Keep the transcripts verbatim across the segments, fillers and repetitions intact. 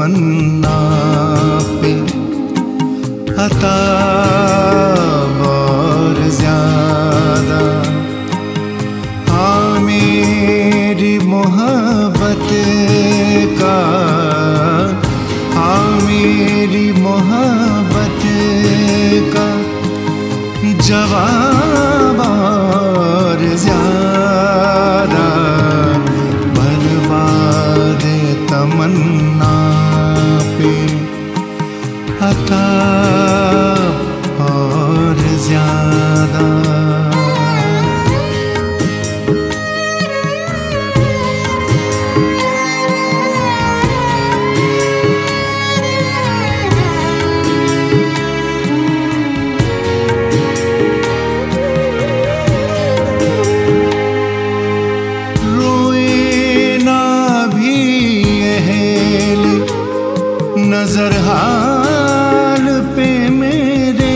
तमन्ना पे अता और ज्यादा। हाँ मेरी मोहब्बत का, हाँ मेरी मोहब्बत का जवाब और ज्यादा। बर्बाद तमन्ना पे अता और ज्यादा। नजर हाल पे मेरे,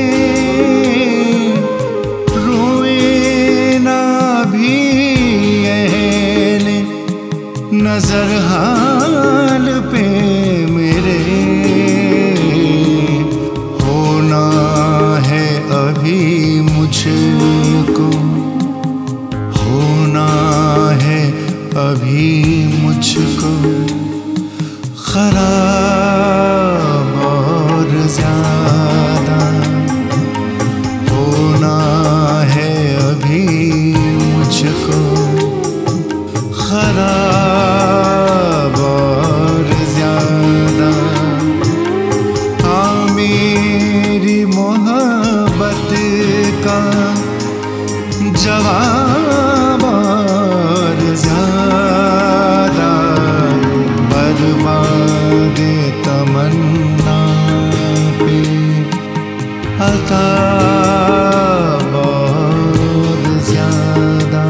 रोए ना भी अहले नजर हाल पे मेरे। होना है अभी मुझको, होना है अभी मुझको खराब और ज्यादा। होना है अभी मुझको खराब और ज्यादा। हाँ मेरी मोहब्बत का जवाब और ज्यादा। बर्बाद तमन्ना पे अता और ज्यादा।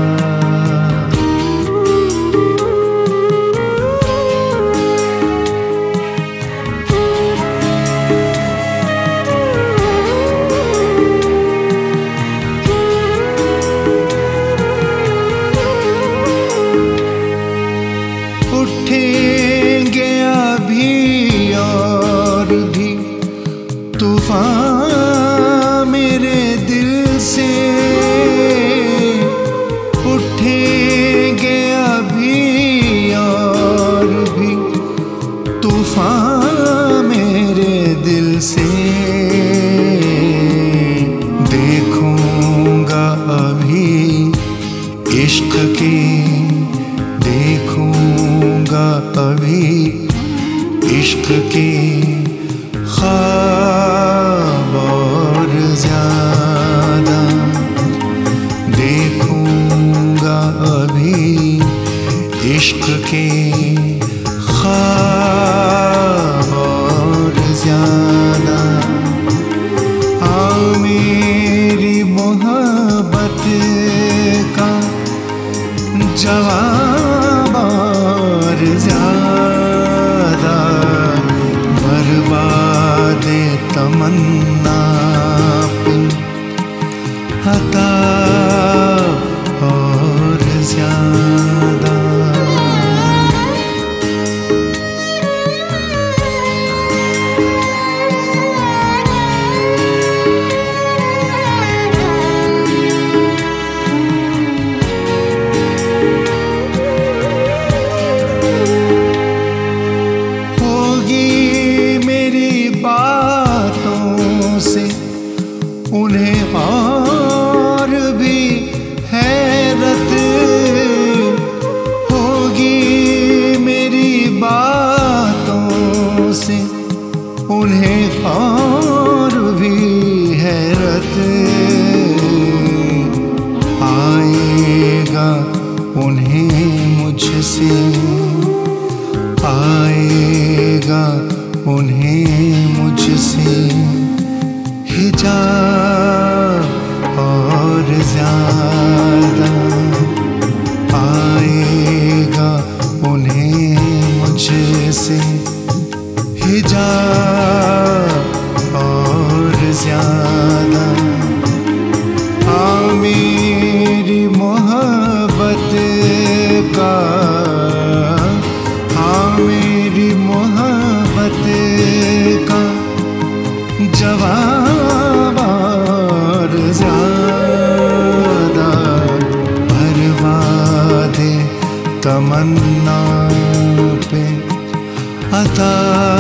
उठेंगे अभी और भी तूफान मेरे दिल से। उठेंगे अभी और भी तूफान मेरे दिल से। देखूंगा अभी इश्क की, देखूंगा अभी इश्क की ख्वाब और ज्यादा। देखूंगा अभी इश्क की ख्वाब और ज्यादा। हाँ मेरी मोहब्बत का जवाब और ज्यादा। बर्बाद तमन्ना पे अता और ज्यादा। उन्हें और भी हैरत होगी मेरी बातों से। उन्हें और भी हैरत आएगा उन्हें मुझसे, आएगा उन्हें मुझसे हिजाब और ज्यादा। आएगा उन्हें मुझसे हिजाब और ज्यादा। हाँ मेरी मोहब्बत का, हाँ मेरी मोहब्बत तमन्ना पे अता